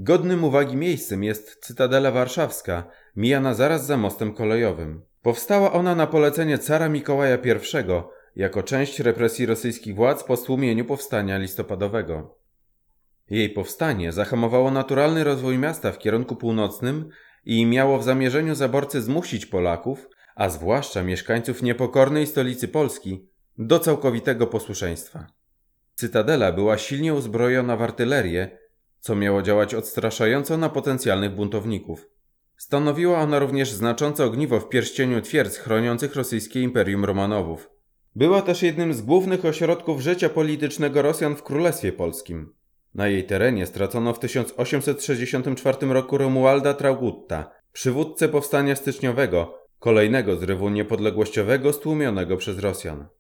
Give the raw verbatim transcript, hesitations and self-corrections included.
Godnym uwagi miejscem jest Cytadela Warszawska, mijana zaraz za mostem kolejowym. Powstała ona na polecenie cara Mikołaja pierwszego jako część represji rosyjskich władz po stłumieniu powstania listopadowego. Jej powstanie zahamowało naturalny rozwój miasta w kierunku północnym i miało w zamierzeniu zaborcy zmusić Polaków, a zwłaszcza mieszkańców niepokornej stolicy Polski, do całkowitego posłuszeństwa. Cytadela była silnie uzbrojona w artylerię, co miało działać odstraszająco na potencjalnych buntowników. Stanowiła ona również znaczące ogniwo w pierścieniu twierdz chroniących rosyjskie Imperium Romanowów. Była też jednym z głównych ośrodków życia politycznego Rosjan w Królestwie Polskim. Na jej terenie stracono w tysiąc osiemset sześćdziesiątym czwartym roku Romualda Traugutta, przywódcę powstania styczniowego, kolejnego zrywu niepodległościowego stłumionego przez Rosjan.